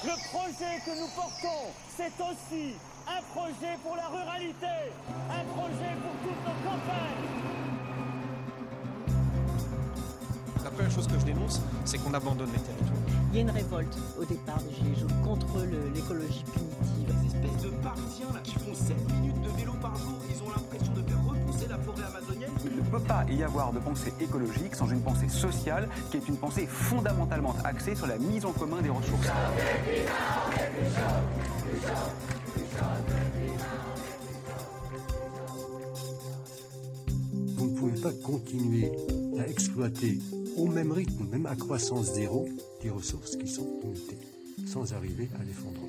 Le projet que nous portons, c'est aussi un projet pour la ruralité, un projet pour toutes nos campagnes. La première chose que je dénonce, c'est qu'on abandonne les territoires. Il y a une révolte au départ des Gilets jaunes contre l'écologie punitive. Ces espèces de Parisiens là, qui font 7 minutes de vélo par jour, ils ont l'impression de faire repousser la forêt amazonienne. Il ne peut pas y avoir de pensée écologique sans une pensée sociale qui est une pensée fondamentalement axée sur la mise en commun des ressources. Vous ne pouvez pas continuer à exploiter au même rythme, même à croissance zéro, des ressources qui sont limitées, sans arriver à l'effondrement.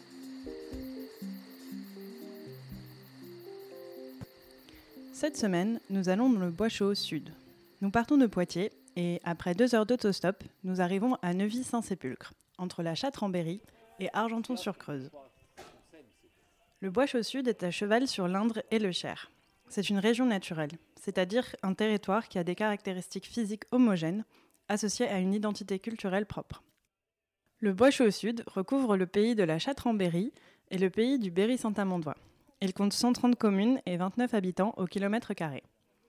Cette semaine, nous allons dans le Bois-Chaud au sud. Nous partons de Poitiers et, après 2 heures d'autostop, nous arrivons à Neuvy-Saint-Sépulcre, entre la Châtre-en-Berry et Argenton-sur-Creuse. Le Bois-Chaud sud est à cheval sur l'Indre et le Cher. C'est une région naturelle, c'est-à-dire un territoire qui a des caractéristiques physiques homogènes, associées à une identité culturelle propre. Le Bois-Chaud sud recouvre le pays de la Châtre-en-Berry et le pays du Berry-Saint-Amandois. Il compte 130 communes et 29 habitants au kilomètre carré.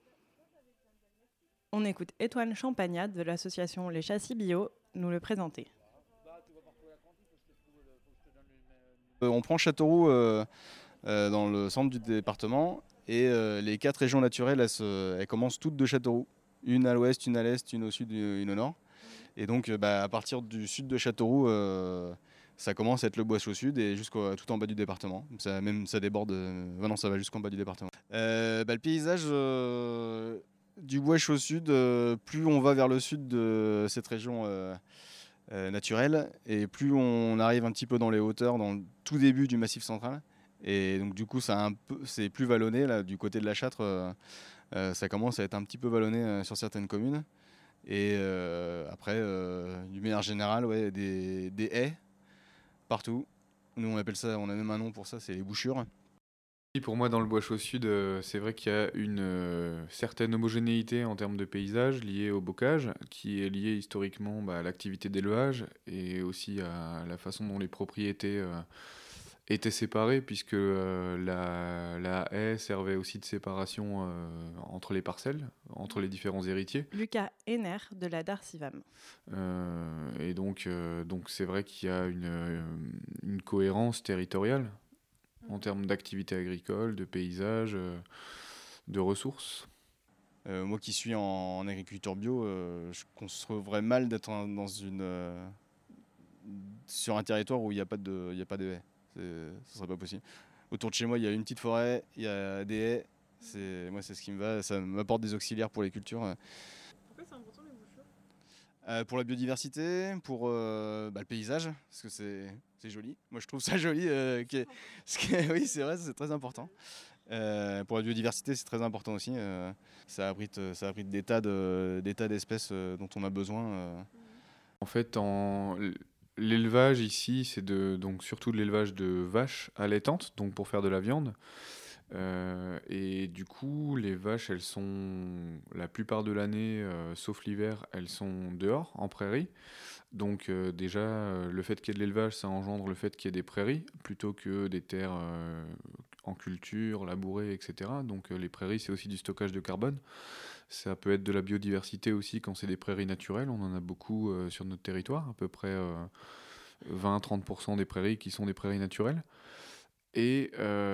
On écoute Étoile Champagnat de l'association Les Châssis Bio nous le présenter. On prend Châteauroux dans le centre du département et les 4 régions naturelles elles commencent toutes de Châteauroux. Une à l'ouest, une à l'est, une au sud, une au nord. Et donc à partir du sud de Châteauroux, ça commence à être le Bois-Chaud sud et tout en bas du département. Ça déborde, non, ça va jusqu'en bas du département. Le paysage du Bois-Chaud sud, plus on va vers le sud de cette région naturelle et plus on arrive un petit peu dans les hauteurs, dans le tout début du Massif central. Et donc du coup c'est plus vallonné là, du côté de la Châtre, ça commence à être un petit peu vallonné sur certaines communes. Et après, d'une manière générale, ouais, des haies partout. Nous on appelle ça, on a même un nom pour ça, c'est les bouchures. Pour moi, dans le Bois-Chaud sud, c'est vrai qu'il y a une certaine homogénéité en termes de paysage liée au bocage, qui est liée historiquement à l'activité d'élevage et aussi à la façon dont les propriétés étaient séparées, puisque la haie servait aussi de séparation entre les parcelles, entre les différents héritiers. Lucas Henner de la Darcivam. Et donc c'est vrai qu'il y a une cohérence territoriale en termes d'activité agricole, de paysage, de ressources. Moi qui suis en agriculture bio, je concevrais mal d'être sur un territoire où il n'y a pas de haies. Ce serait pas possible. Autour de chez moi, il y a une petite forêt, il y a des haies. Moi, c'est ce qui me va. Ça m'apporte des auxiliaires pour les cultures. Pourquoi c'est important les bouchures ? Pour la biodiversité, pour le paysage, parce que c'est joli. Moi, je trouve ça joli. Oui, c'est vrai, c'est très important. Pour la biodiversité, c'est très important aussi. Ça abrite des tas d'espèces dont on a besoin. En fait, l'élevage ici, c'est donc surtout de l'élevage de vaches allaitantes, donc pour faire de la viande. Et du coup, les vaches, elles sont la plupart de l'année, sauf l'hiver, elles sont dehors, en prairie. Donc déjà, le fait qu'il y ait de l'élevage, ça engendre le fait qu'il y ait des prairies, plutôt que des terres en culture, labourées, etc. Donc les prairies, c'est aussi du stockage de carbone. Ça peut être de la biodiversité aussi quand c'est des prairies naturelles. On en a beaucoup sur notre territoire, à peu près 20-30% des prairies qui sont des prairies naturelles. Et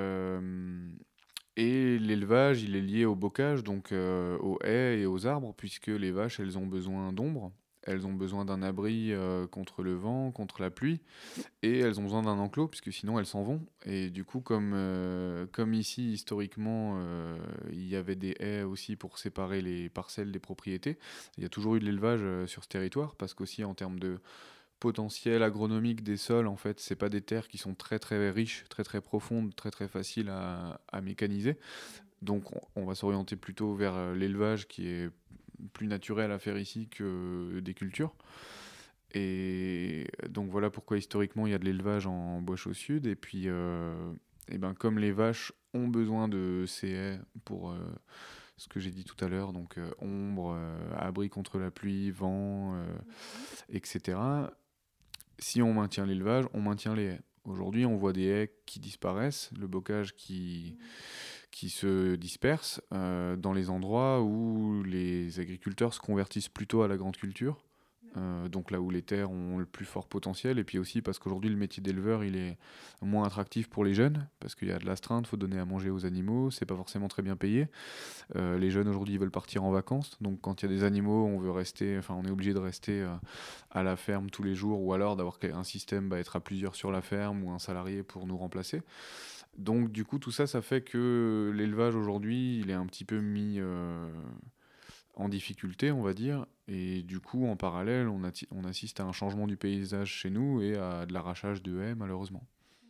l'élevage, il est lié au bocage, donc aux haies et aux arbres, puisque les vaches, elles ont besoin d'ombre, elles ont besoin d'un abri contre le vent, contre la pluie, et elles ont besoin d'un enclos, puisque sinon elles s'en vont. Et du coup, comme ici, historiquement, il y avait des haies aussi pour séparer les parcelles des propriétés, il y a toujours eu de l'élevage sur ce territoire, parce qu'aussi en termes de potentiel agronomique des sols, en fait, c'est pas des terres qui sont très très riches, très très profondes, très très faciles à mécaniser. Donc on va s'orienter plutôt vers l'élevage qui est plus naturel à faire ici que des cultures. Et donc voilà pourquoi historiquement il y a de l'élevage en Bois-Chaud sud. Et puis comme les vaches ont besoin de ces haies pour ce que j'ai dit tout à l'heure, donc ombre, abri contre la pluie, vent, etc. Si on maintient l'élevage, on maintient les haies. Aujourd'hui, on voit des haies qui disparaissent, le bocage qui se disperse dans les endroits où les agriculteurs se convertissent plutôt à la grande culture. Donc là où les terres ont le plus fort potentiel, et puis aussi parce qu'aujourd'hui le métier d'éleveur il est moins attractif pour les jeunes, parce qu'il y a de l'astreinte, il faut donner à manger aux animaux, c'est pas forcément très bien payé. Les jeunes aujourd'hui ils veulent partir en vacances, donc quand il y a des animaux on est obligé de rester à la ferme tous les jours, ou alors d'avoir un système, être à plusieurs sur la ferme, ou un salarié pour nous remplacer. Donc du coup tout ça, ça fait que l'élevage aujourd'hui il est un petit peu mis en difficulté, on va dire, et du coup en parallèle on assiste à un changement du paysage chez nous et à de l'arrachage de haies malheureusement.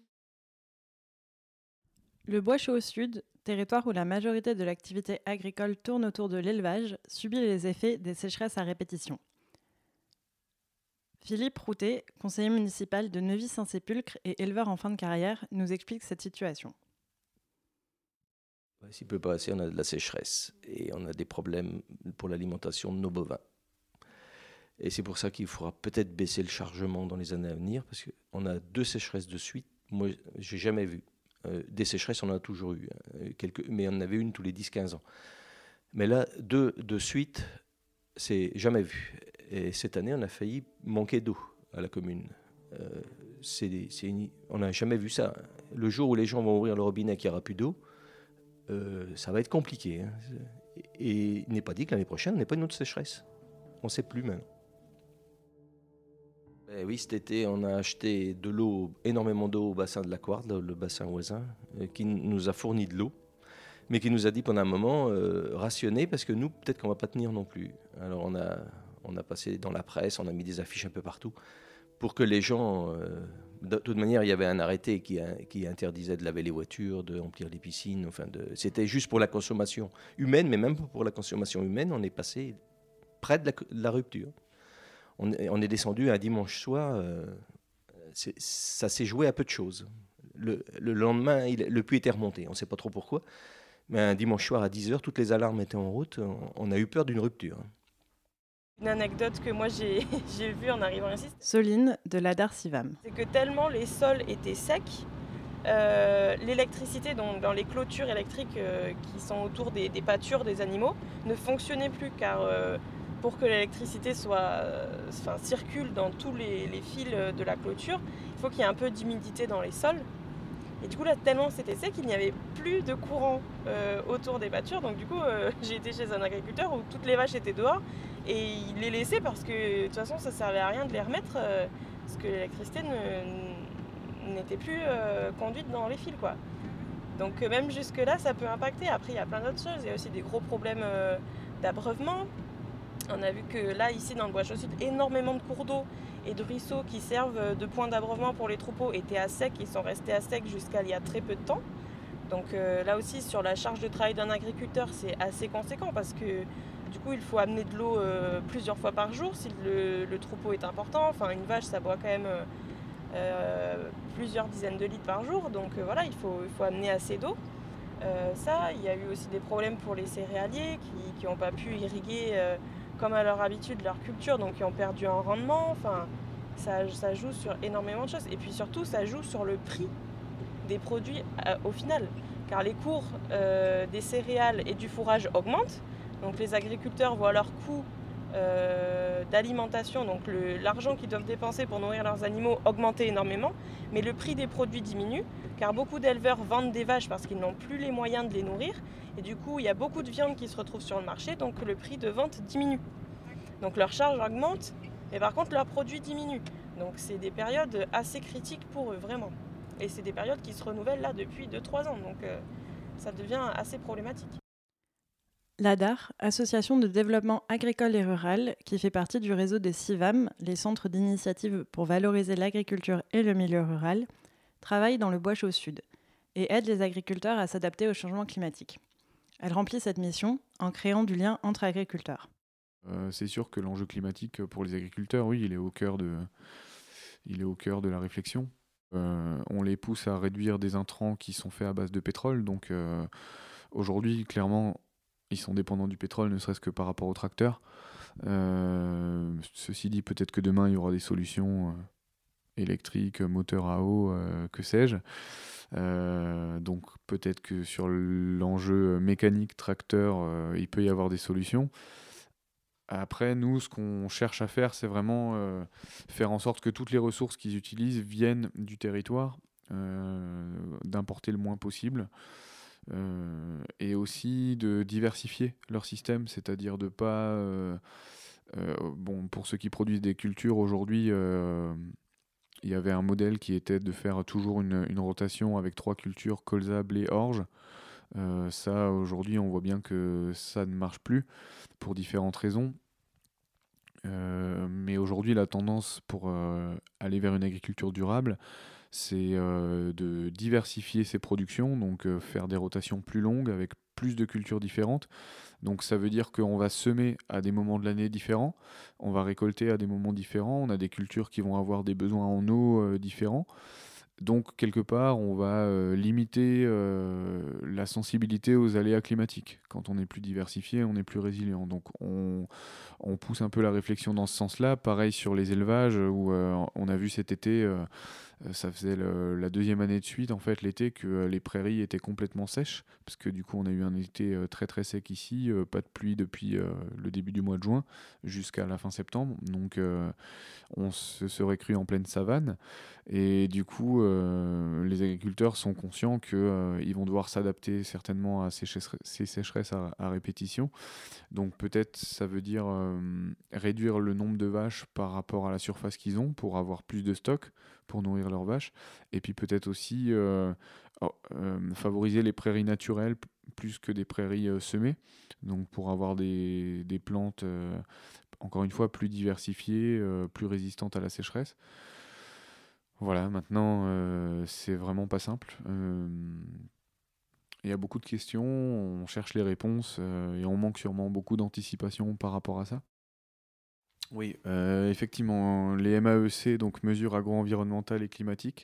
Le Bois Chaud Sud, territoire où la majorité de l'activité agricole tourne autour de l'élevage, subit les effets des sécheresses à répétition. Philippe Routet, conseiller municipal de Neuvy-Saint-Sépulcre et éleveur en fin de carrière, nous explique cette situation. S'il peut pas assez, on a de la sécheresse et on a des problèmes pour l'alimentation de nos bovins. Et c'est pour ça qu'il faudra peut-être baisser le chargement dans les années à venir, parce qu'on a 2 sécheresses de suite. Moi, j'ai jamais vu. Des sécheresses, on en a toujours eu, mais on en avait une tous les 10-15 ans. Mais là, 2 de suite, c'est jamais vu. Et cette année, on a failli manquer d'eau à la commune. On n'a jamais vu ça. Le jour où les gens vont ouvrir le robinet et qu'il n'y aura plus d'eau, ça va être compliqué. Hein. Et il n'est pas dit que l'année prochaine, on n'ait pas une autre sécheresse. On ne sait plus maintenant. Oui, cet été, on a acheté de l'eau, énormément d'eau au bassin de la Couarde, le bassin voisin, qui nous a fourni de l'eau, mais qui nous a dit pendant un moment, rationner, parce que nous, peut-être qu'on ne va pas tenir non plus. Alors on a passé dans la presse, on a mis des affiches un peu partout, pour que les gens... de toute manière, il y avait un arrêté qui interdisait de laver les voitures, de remplir les piscines. C'était juste pour la consommation humaine, mais même pour la consommation humaine, on est passé près de la rupture. On est descendu un dimanche soir, ça s'est joué à peu de choses. Le lendemain, le puits était remonté, on ne sait pas trop pourquoi, mais un dimanche soir à 10h, toutes les alarmes étaient en route, on a eu peur d'une rupture. Une anecdote que moi j'ai vue en arrivant ici. Soline de l'Adar Sivam. C'est que tellement les sols étaient secs, l'électricité dans les clôtures électriques qui sont autour des pâtures des animaux ne fonctionnait plus, car pour que l'électricité circule dans tous les fils de la clôture, il faut qu'il y ait un peu d'humidité dans les sols. Et du coup là, tellement c'était sec qu'il n'y avait plus de courant autour des pâtures. Donc du coup, j'ai été chez un agriculteur où toutes les vaches étaient dehors et il les laissait parce que de toute façon ça servait à rien de les remettre parce que l'électricité n'était plus conduite dans les fils, quoi. Donc même jusque là ça peut impacter. Après il y a plein d'autres choses, il y a aussi des gros problèmes d'abreuvement. On a vu que là ici dans le Bois Chaud Sud, énormément de cours d'eau et de ruisseaux qui servent de point d'abreuvement pour les troupeaux étaient à sec, ils sont restés à sec jusqu'à il y a très peu de temps. Donc là aussi sur la charge de travail d'un agriculteur c'est assez conséquent parce que du coup il faut amener de l'eau plusieurs fois par jour si le troupeau est important. Enfin une vache ça boit quand même plusieurs dizaines de litres par jour, donc voilà il faut amener assez d'eau. Il y a eu aussi des problèmes pour les céréaliers qui n'ont pas pu irriguer comme à leur habitude leur culture, donc qui ont perdu en rendement. Enfin, ça joue sur énormément de choses. Et puis surtout, ça joue sur le prix des produits au final. Car les cours des céréales et du fourrage augmentent. Donc les agriculteurs voient leur coût d'alimentation, donc l'argent qu'ils doivent dépenser pour nourrir leurs animaux augmenter énormément. Mais le prix des produits diminue, car beaucoup d'éleveurs vendent des vaches parce qu'ils n'ont plus les moyens de les nourrir. Et du coup, il y a beaucoup de viande qui se retrouve sur le marché, donc le prix de vente diminue. Donc leur charge augmente, mais par contre leurs produits diminuent. Donc c'est des périodes assez critiques pour eux, vraiment. Et c'est des périodes qui se renouvellent là depuis 2-3 ans, donc ça devient assez problématique. L'ADAR, Association de développement agricole et rural, qui fait partie du réseau des CIVAM, les centres d'initiative pour valoriser l'agriculture et le milieu rural, travaille dans le Bois Chaud Sud et aide les agriculteurs à s'adapter au changement climatique. Elle remplit cette mission en créant du lien entre agriculteurs. C'est sûr que l'enjeu climatique pour les agriculteurs, oui, il est au cœur de la réflexion. On les pousse à réduire des intrants qui sont faits à base de pétrole. Donc aujourd'hui, clairement, ils sont dépendants du pétrole, ne serait-ce que par rapport aux tracteurs. Ceci dit, peut-être que demain, il y aura des solutions électrique, moteur à eau, que sais-je. Donc peut-être que sur l'enjeu mécanique, tracteur, il peut y avoir des solutions. Après, nous, ce qu'on cherche à faire, c'est vraiment faire en sorte que toutes les ressources qu'ils utilisent viennent du territoire, d'importer le moins possible, et aussi de diversifier leur système, c'est-à-dire de pas... pour ceux qui produisent des cultures, aujourd'hui, il y avait un modèle qui était de faire toujours une rotation avec 3 cultures, colza, blé, orge. Ça, aujourd'hui, on voit bien que ça ne marche plus pour différentes raisons. Mais aujourd'hui, la tendance pour aller vers une agriculture durable, c'est de diversifier ses productions, donc faire des rotations plus longues avec plus de cultures différentes. Donc ça veut dire qu'on va semer à des moments de l'année différents, on va récolter à des moments différents, on a des cultures qui vont avoir des besoins en eau différents. Donc, quelque part, on va limiter la sensibilité aux aléas climatiques. Quand on est plus diversifié, on est plus résilient. Donc, on pousse un peu la réflexion dans ce sens-là. Pareil sur les élevages, où on a vu cet été, ça faisait la 2e année de suite, en fait, l'été, que les prairies étaient complètement sèches, parce que du coup, on a eu un été très très sec ici, pas de pluie depuis le début du mois de juin jusqu'à la fin septembre. Donc, on se serait cru en pleine savane. Et du coup, les agriculteurs sont conscients qu'ils vont devoir s'adapter certainement à ces sécheresses à répétition. Donc peut-être ça veut dire réduire le nombre de vaches par rapport à la surface qu'ils ont pour avoir plus de stock pour nourrir leurs vaches. Et puis peut-être aussi favoriser les prairies naturelles plus que des prairies semées. Donc pour avoir des plantes, encore une fois, plus diversifiées, plus résistantes à la sécheresse. Voilà, maintenant, c'est vraiment pas simple. Il y a beaucoup de questions, on cherche les réponses et on manque sûrement beaucoup d'anticipation par rapport à ça. Oui, effectivement, les MAEC, donc mesures agro-environnementales et climatiques,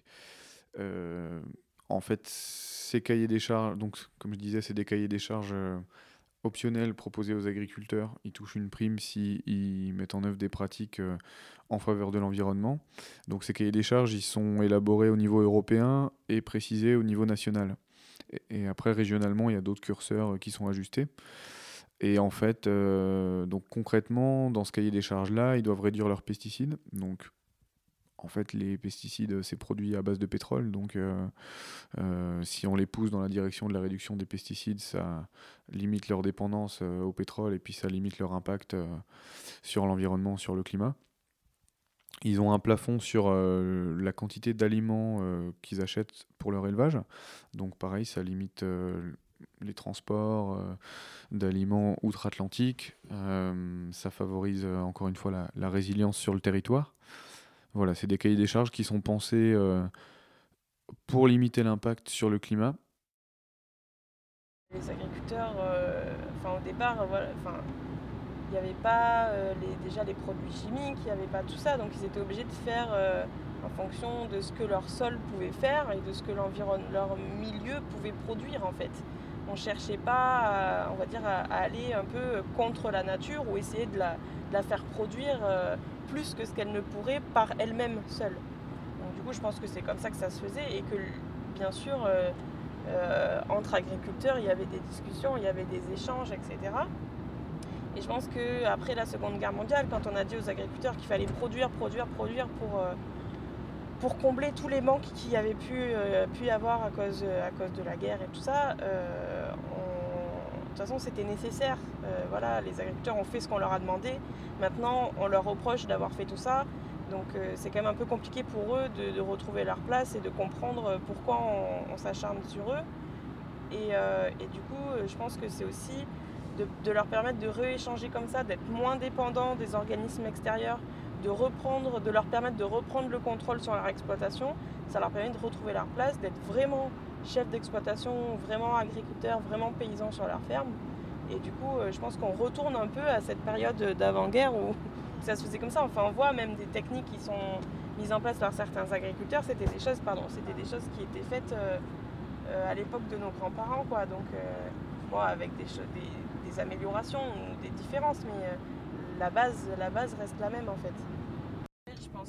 en fait, ces cahiers des charges, donc comme je disais, c'est des cahiers des charges optionnels proposés aux agriculteurs. Ils touchent une prime s'ils mettent en œuvre des pratiques en faveur de l'environnement. Donc ces cahiers des charges, ils sont élaborés au niveau européen et précisés au niveau national. Et après, régionalement, il y a d'autres curseurs qui sont ajustés. Et en fait, donc concrètement, dans ce cahier des charges-là, ils doivent réduire leurs pesticides. Donc, en fait, les pesticides, c'est produit à base de pétrole. Donc, si on les pousse dans la direction de la réduction des pesticides, ça limite leur dépendance au pétrole et puis ça limite leur impact sur l'environnement, sur le climat. Ils ont un plafond sur la quantité d'aliments qu'ils achètent pour leur élevage. Donc, pareil, ça limite les transports d'aliments outre-Atlantique. Ça favorise encore une fois la résilience sur le territoire. Voilà, c'est des cahiers des charges qui sont pensés pour limiter l'impact sur le climat. Les agriculteurs, au départ, il n'y avait pas déjà les produits chimiques, il n'y avait pas tout ça, donc ils étaient obligés de faire en fonction de ce que leur sol pouvait faire et de ce que leur milieu pouvait produire en fait. On ne cherchait pas à aller un peu contre la nature ou essayer de la faire produire plus que ce qu'elle ne pourrait par elle-même seule. Donc du coup je pense que c'est comme ça que ça se faisait et que bien sûr entre agriculteurs il y avait des discussions, il y avait des échanges, etc. Et je pense qu'après la Seconde Guerre mondiale, quand on a dit aux agriculteurs qu'il fallait produire pour combler tous les manques qu'il y avait pu y avoir à cause de la guerre et tout ça, de toute façon c'était nécessaire. Les agriculteurs ont fait ce qu'on leur a demandé. Maintenant on leur reproche d'avoir fait tout ça. Donc c'est quand même un peu compliqué pour eux de retrouver leur place et de comprendre pourquoi on s'acharne sur eux. Et du coup je pense que c'est aussi de leur permettre de rééchanger comme ça, d'être moins dépendants des organismes extérieurs, de leur permettre de reprendre le contrôle sur leur exploitation. Ça leur permet de retrouver leur place, d'être vraiment chefs d'exploitation, vraiment agriculteurs, vraiment paysans sur leur ferme. Et du coup, je pense qu'on retourne un peu à cette période d'avant-guerre où ça se faisait comme ça. Enfin, on voit même des techniques qui sont mises en place par certains agriculteurs. C'était des choses qui étaient faites à l'époque de nos grands-parents, quoi. Donc, avec des améliorations ou des différences, mais la base reste la même en fait. Je pense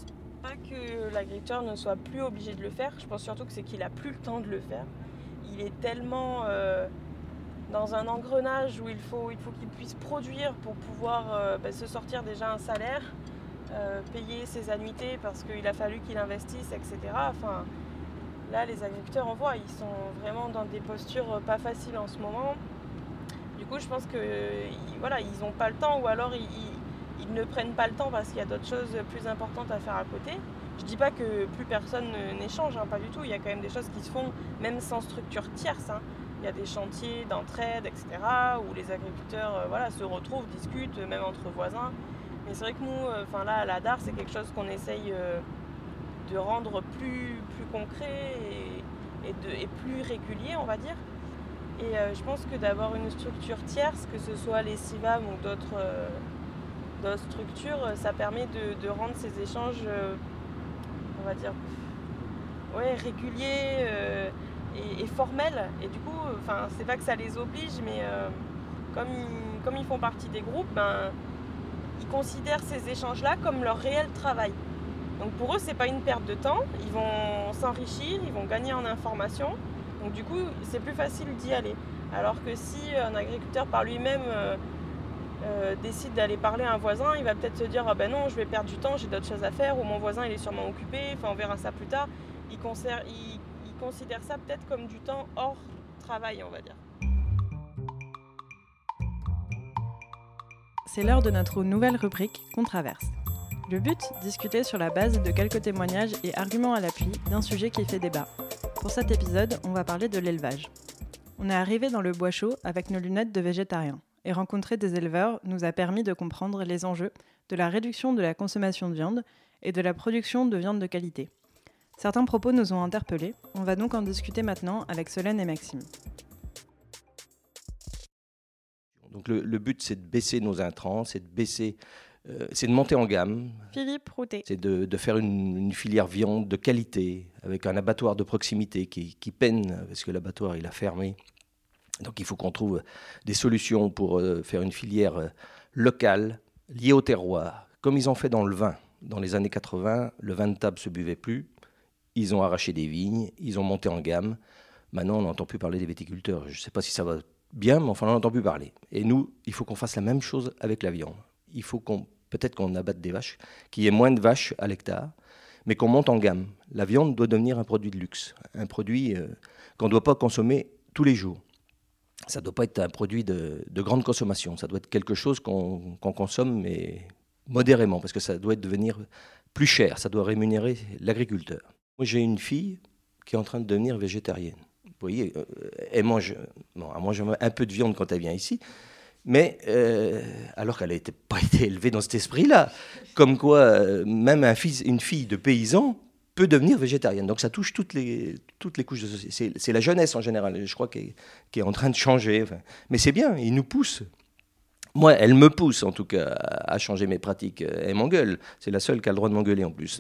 pas que l'agriculteur ne soit plus obligé de le faire, je pense surtout que c'est qu'il a plus le temps de le faire. Il est tellement dans un engrenage où il faut qu'il puisse produire pour pouvoir se sortir déjà un salaire, payer ses annuités parce qu'il a fallu qu'il investisse, etc. Enfin, là, les agriculteurs, on voit, ils sont vraiment dans des postures pas faciles en ce moment. Du coup, je pense qu'ils n'ont pas le temps, ou alors ils ne prennent pas le temps parce qu'il y a d'autres choses plus importantes à faire à côté. Je dis pas que plus personne n'échange, pas du tout. Il y a quand même des choses qui se font même sans structure tierce. Il y a des chantiers d'entraide, etc., où les agriculteurs se retrouvent, discutent, même entre voisins. Mais c'est vrai que nous, là, à la DAR, c'est quelque chose qu'on essaye de rendre plus concret et plus régulier, on va dire. Et je pense que d'avoir une structure tierce, que ce soit les CIVAM ou d'autres structures, ça permet de rendre ces échanges, on va dire, réguliers et formels. Et du coup, c'est pas que ça les oblige, mais comme ils font partie des groupes, ils considèrent ces échanges-là comme leur réel travail. Donc pour eux, c'est pas une perte de temps, ils vont s'enrichir, ils vont gagner en information. Donc du coup, c'est plus facile d'y aller. Alors que si un agriculteur par lui-même décide d'aller parler à un voisin, il va peut-être se dire « non, je vais perdre du temps, j'ai d'autres choses à faire » ou « mon voisin, il est sûrement occupé, on verra ça plus tard ». Il considère ça peut-être comme du temps hors travail, on va dire. C'est l'heure de notre nouvelle rubrique Contraverse. Le but, discuter sur la base de quelques témoignages et arguments à l'appui d'un sujet qui fait débat. Pour cet épisode, on va parler de l'élevage. On est arrivé dans le bois chaud avec nos lunettes de végétariens, et rencontrer des éleveurs nous a permis de comprendre les enjeux de la réduction de la consommation de viande et de la production de viande de qualité. Certains propos nous ont interpellés, on va donc en discuter maintenant avec Solène et Maxime. Donc le but, c'est de baisser nos intrants, c'est de monter en gamme. Philippe Routet. C'est de faire une filière viande de qualité, avec un abattoir de proximité qui peine, parce que l'abattoir, il a fermé. Donc il faut qu'on trouve des solutions pour faire une filière locale, liée au terroir, comme ils ont fait dans le vin. Dans les années 80, le vin de table ne se buvait plus. Ils ont arraché des vignes, ils ont monté en gamme. Maintenant, on n'entend plus parler des viticulteurs. Je ne sais pas si ça va bien, mais enfin, on n'entend plus parler. Et nous, il faut qu'on fasse la même chose avec la viande. Il faut peut-être qu'on abatte des vaches, qu'il y ait moins de vaches à l'hectare, mais qu'on monte en gamme. La viande doit devenir un produit de luxe, un produit qu'on ne doit pas consommer tous les jours. Ça ne doit pas être un produit de grande consommation. Ça doit être quelque chose qu'on consomme, mais modérément, parce que ça doit devenir plus cher. Ça doit rémunérer l'agriculteur. Moi, j'ai une fille qui est en train de devenir végétarienne. Vous voyez, elle mange un peu de viande quand elle vient ici, mais alors qu'elle n'a pas été élevée dans cet esprit-là. Comme quoi, même une fille de paysan peut devenir végétarienne. Donc ça touche toutes les couches de société. C'est la jeunesse en général, je crois, qui est en train de changer. Enfin, mais c'est bien, ils nous poussent. Moi, elle me pousse en tout cas à changer mes pratiques. Elle m'engueule. C'est la seule qui a le droit de m'engueuler en plus.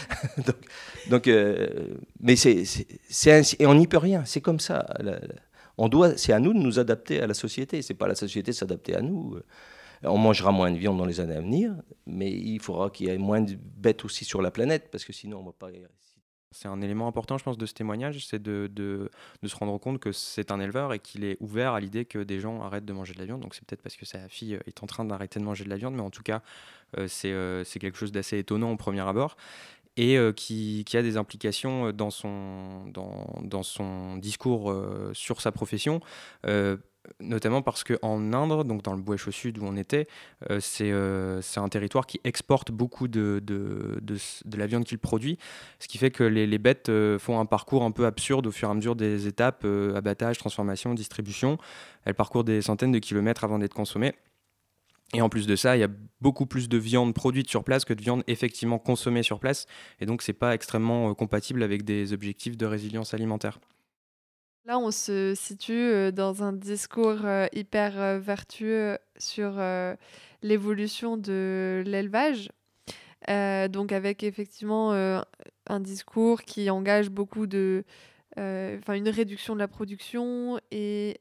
Mais et on n'y peut rien. C'est comme ça. C'est à nous de nous adapter à la société. C'est pas à la société de s'adapter à nous. On mangera moins de viande dans les années à venir, mais il faudra qu'il y ait moins de bêtes aussi sur la planète, parce que sinon on ne va pas... C'est un élément important, je pense, de ce témoignage, c'est de se rendre compte que c'est un éleveur et qu'il est ouvert à l'idée que des gens arrêtent de manger de la viande. Donc c'est peut-être parce que sa fille est en train d'arrêter de manger de la viande, mais en tout cas, c'est quelque chose d'assez étonnant au premier abord et qui a des implications dans son discours sur sa profession. Notamment parce qu'en Indre, donc dans le Bois Chaud Sud où on était, c'est un territoire qui exporte beaucoup de la viande qu'il produit, ce qui fait que les bêtes font un parcours un peu absurde au fur et à mesure des étapes, abattage, transformation, distribution. Elles parcourent des centaines de kilomètres avant d'être consommées. Et en plus de ça, il y a beaucoup plus de viande produite sur place que de viande effectivement consommée sur place. Et donc, ce n'est pas extrêmement compatible avec des objectifs de résilience alimentaire. Là, on se situe dans un discours hyper vertueux sur l'évolution de l'élevage. Donc avec effectivement un discours qui engage beaucoup une réduction de la production et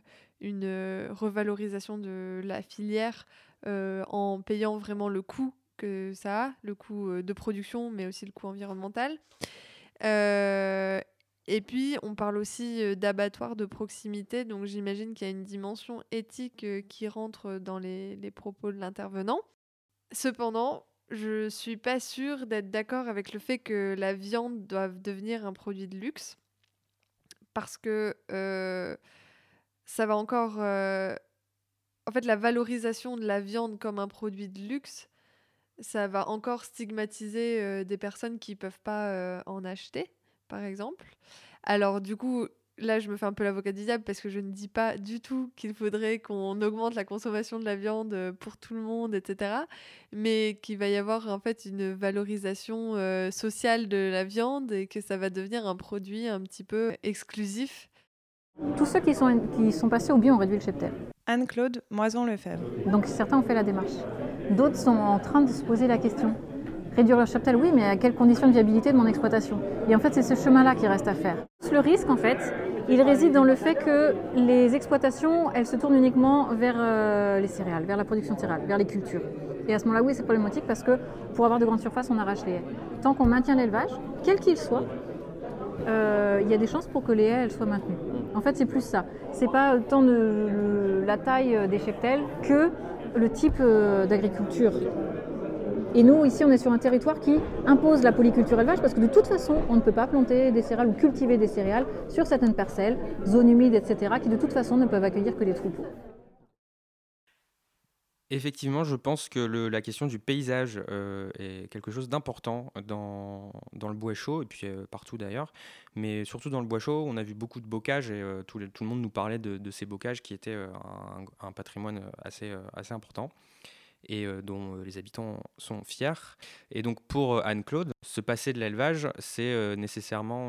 une revalorisation de la filière en payant vraiment le coût que ça a, le coût de production, mais aussi le coût environnemental. Et puis, on parle aussi d'abattoirs de proximité, donc j'imagine qu'il y a une dimension éthique qui rentre dans les propos de l'intervenant. Cependant, je suis pas sûre d'être d'accord avec le fait que la viande doive devenir un produit de luxe, parce que ça va encore... En fait, la valorisation de la viande comme un produit de luxe, ça va encore stigmatiser des personnes qui peuvent pas en acheter, par exemple. Alors du coup, là, je me fais un peu l'avocat du diable parce que je ne dis pas du tout qu'il faudrait qu'on augmente la consommation de la viande pour tout le monde, etc. Mais qu'il va y avoir en fait une valorisation sociale de la viande et que ça va devenir un produit un petit peu exclusif. Tous ceux qui sont passés au bio ont réduit le cheptel. Anne-Claude Moison-Lefebvre. Donc certains ont fait la démarche. D'autres sont en train de se poser la question. Réduire leur cheptel, oui, mais à quelles conditions de viabilité de mon exploitation? Et en fait, c'est ce chemin-là qui reste à faire. Le risque, en fait, il réside dans le fait que les exploitations, elles se tournent uniquement vers les céréales, vers la production de céréales, vers les cultures. Et à ce moment-là, oui, c'est problématique parce que pour avoir de grandes surfaces, on arrache les haies. Tant qu'on maintient l'élevage, quel qu'il soit, il y a des chances pour que les haies elles soient maintenues. En fait, c'est plus ça. C'est pas tant la taille des cheptels que le type d'agriculture. Et nous, ici, on est sur un territoire qui impose la polyculture élevage parce que de toute façon, on ne peut pas planter des céréales ou cultiver des céréales sur certaines parcelles, zones humides, etc., qui de toute façon ne peuvent accueillir que des troupeaux. Effectivement, je pense que la question du paysage est quelque chose d'important dans le bois chaud et puis partout d'ailleurs. Mais surtout dans le bois chaud, on a vu beaucoup de bocages et tout le monde nous parlait de ces bocages qui étaient un patrimoine assez important et dont les habitants sont fiers. Et donc pour Anne-Claude, se passer de l'élevage, c'est nécessairement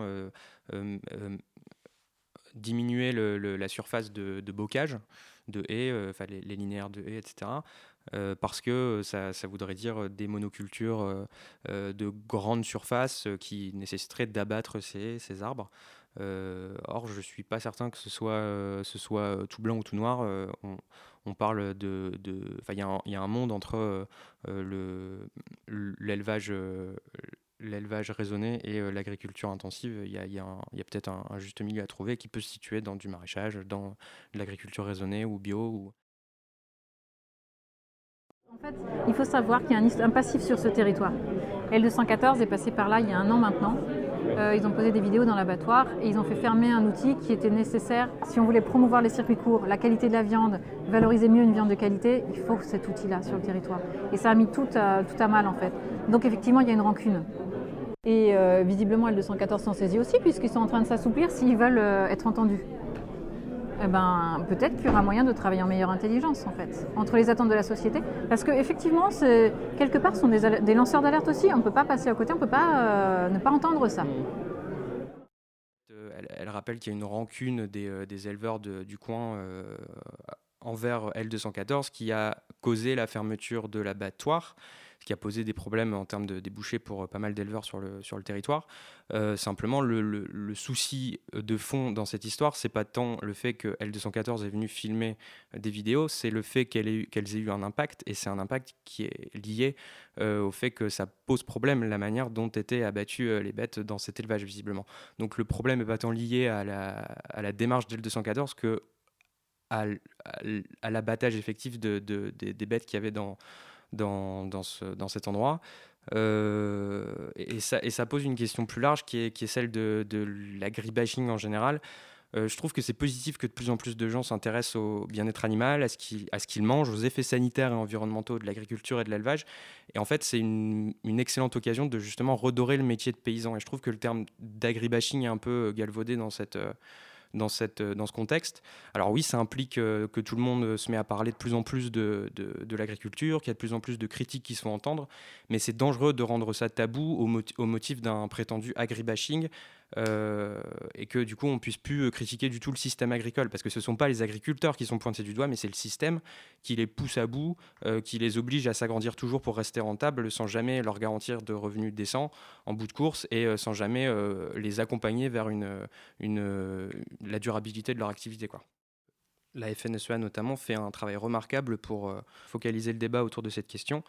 diminuer la surface de bocage, de haies, les linéaires de haies, etc. Parce que ça voudrait dire des monocultures de grande surface qui nécessiteraient d'abattre ces arbres. Or, je ne suis pas certain que ce soit tout blanc ou tout noir. On parle il y a un monde entre l'élevage raisonné et l'agriculture intensive. Il y a peut-être un juste milieu à trouver qui peut se situer dans du maraîchage, dans de l'agriculture raisonnée ou bio. En fait, il faut savoir qu'il y a un passif sur ce territoire. L214 est passé par là il y a 1 an maintenant. Ils ont posé des vidéos dans l'abattoir et ils ont fait fermer un outil qui était nécessaire. Si on voulait promouvoir les circuits courts, la qualité de la viande, valoriser mieux une viande de qualité, il faut cet outil-là sur le territoire. Et ça a mis tout à mal en fait. Donc effectivement, il y a une rancune. Et visiblement, L214 s'en saisit aussi puisqu'ils sont en train de s'assouplir s'ils veulent être entendus. Eh ben, peut-être qu'il y aura moyen de travailler en meilleure intelligence en fait, entre les attentes de la société. Parce qu'effectivement, quelque part, ce sont des lanceurs d'alerte aussi. On ne peut pas passer à côté, on ne peut pas ne pas entendre ça. Elle rappelle qu'il y a une rancune des éleveurs du coin envers L214 qui a causé la fermeture de l'abattoir, ce qui a posé des problèmes en termes de débouchés pour pas mal d'éleveurs sur le territoire. Simplement, le souci de fond dans cette histoire, c'est pas tant le fait que L214 est venu filmer des vidéos, c'est le fait qu'elles aient eu un impact, et c'est un impact qui est lié au fait que ça pose problème la manière dont étaient abattues les bêtes dans cet élevage, visiblement. Donc le problème n'est pas tant lié à la démarche d'L214 que à l'abattage effectif des bêtes qu'il y avait dans cet endroit. Et ça pose une question plus large qui est celle de l'agribashing en général. Je trouve que c'est positif que de plus en plus de gens s'intéressent au bien-être animal, à ce qu'ils mangent, aux effets sanitaires et environnementaux de l'agriculture et de l'élevage. Et en fait, c'est une excellente occasion de justement redorer le métier de paysan. Et je trouve que le terme d'agribashing est un peu galvaudé dans ce contexte. Alors oui, ça implique que tout le monde se met à parler de plus en plus de l'agriculture, qu'il y a de plus en plus de critiques qui se font entendre, mais c'est dangereux de rendre ça tabou au motif d'un prétendu agribashing, et que du coup on puisse plus critiquer du tout le système agricole, parce que ce ne sont pas les agriculteurs qui sont pointés du doigt, mais c'est le système qui les pousse à bout, qui les oblige à s'agrandir toujours pour rester rentables, sans jamais leur garantir de revenus décents en bout de course, et sans jamais les accompagner vers la durabilité de leur activité, quoi. La FNSEA notamment fait un travail remarquable pour focaliser le débat autour de cette question.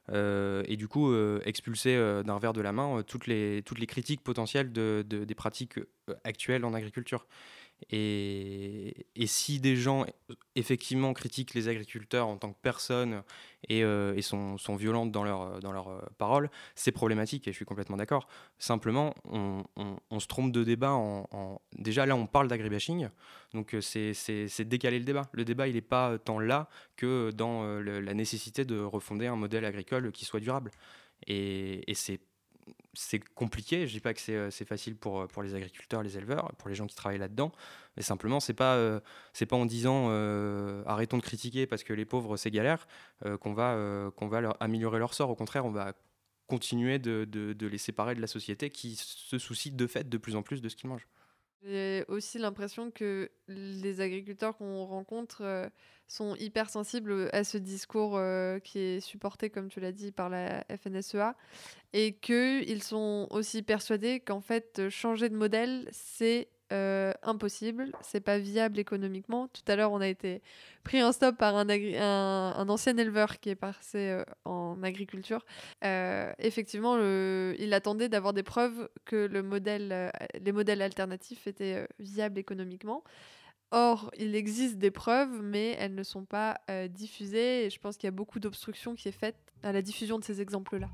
et du coup expulser d'un revers de la main toutes les critiques potentielles des pratiques actuelles en agriculture. Et si des gens effectivement critiquent les agriculteurs en tant que personnes et sont violentes dans leurs paroles, c'est problématique et je suis complètement d'accord. Simplement, on se trompe de débat. Déjà là, on parle d'agribashing, donc c'est décaler le débat. Le débat, il n'est pas tant là que dans la nécessité de refonder un modèle agricole qui soit durable. Et c'est compliqué, je dis pas que c'est facile pour les agriculteurs, les éleveurs, pour les gens qui travaillent là-dedans, mais simplement c'est pas en disant arrêtons de critiquer parce que les pauvres c'est galère qu'on va améliorer leur sort. Au contraire, on va continuer de les séparer de la société qui se soucie de fait de plus en plus de ce qu'ils mangent. J'ai aussi l'impression que les agriculteurs qu'on rencontre sont hyper sensibles à ce discours qui est supporté, comme tu l'as dit, par la FNSEA, et qu'ils sont aussi persuadés qu'en fait, changer de modèle, c'est impossible, c'est pas viable économiquement. Tout à l'heure, on a été pris en stop par un ancien éleveur qui est passé en agriculture. Effectivement, il attendait d'avoir des preuves que les modèles alternatifs étaient viables économiquement. Or, il existe des preuves, mais elles ne sont pas diffusées, et je pense qu'il y a beaucoup d'obstruction qui est faite à la diffusion de ces exemples-là.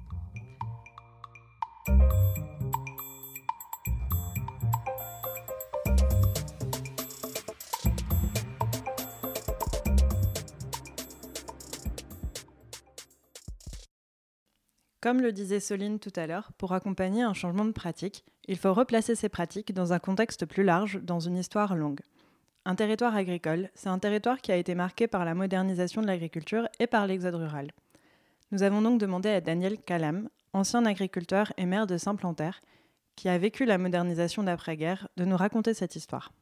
Comme le disait Soline tout à l'heure, pour accompagner un changement de pratique, il faut replacer ces pratiques dans un contexte plus large, dans une histoire longue. Un territoire agricole, c'est un territoire qui a été marqué par la modernisation de l'agriculture et par l'exode rural. Nous avons donc demandé à Daniel Calam, ancien agriculteur et maire de Saint-Plantaire, qui a vécu la modernisation d'après-guerre, de nous raconter cette histoire.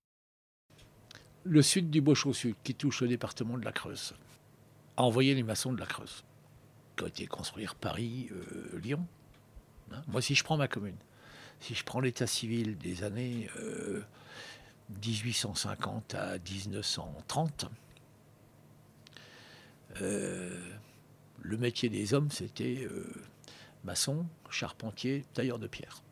Le sud du Bochot-Sud, qui touche le département de la Creuse, a envoyé les maçons de la Creuse, qui ont été construire Paris, Lyon. Moi, si je prends ma commune, si je prends l'état civil des années 1850 à 1930, le métier des hommes, c'était maçon, charpentier, tailleur de pierre.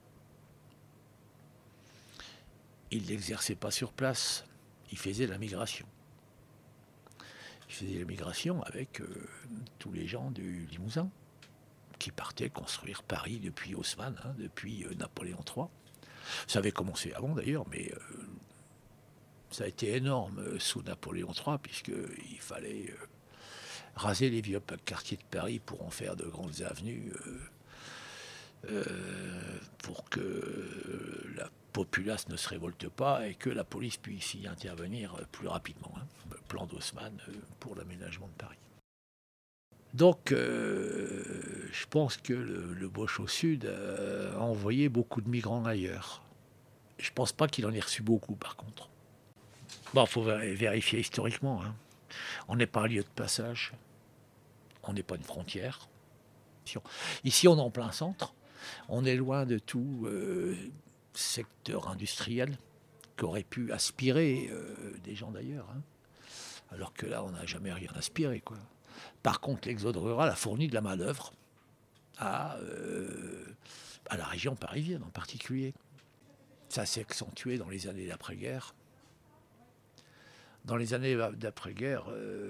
Ils ne l'exerçaient pas sur place, ils faisaient la migration. Ils faisaient la migration avec tous les gens du Limousin qui partaient construire Paris depuis Haussmann, depuis Napoléon III. Ça avait commencé avant d'ailleurs, mais ça a été énorme sous Napoléon III, puisqu'il fallait raser les vieux quartiers de Paris pour en faire de grandes avenues, pour que la populace ne se révolte pas et que la police puisse y intervenir plus rapidement. Le plan d'Haussmann pour l'aménagement de Paris. Donc, je pense que le Bochot-Sud a envoyé beaucoup de migrants ailleurs. Je ne pense pas qu'il en ait reçu beaucoup, par contre. Bon, il faut vérifier historiquement. On n'est pas un lieu de passage. On n'est pas une frontière. Ici, on est en plein centre. On est loin de tout secteur industriel qu'auraient pu aspirer des gens d'ailleurs. Alors que là, on n'a jamais rien aspiré, quoi. Par contre, l'exode rural a fourni de la main-d'œuvre à la région parisienne en particulier. Ça s'est accentué dans les années d'après-guerre. Dans les années d'après-guerre,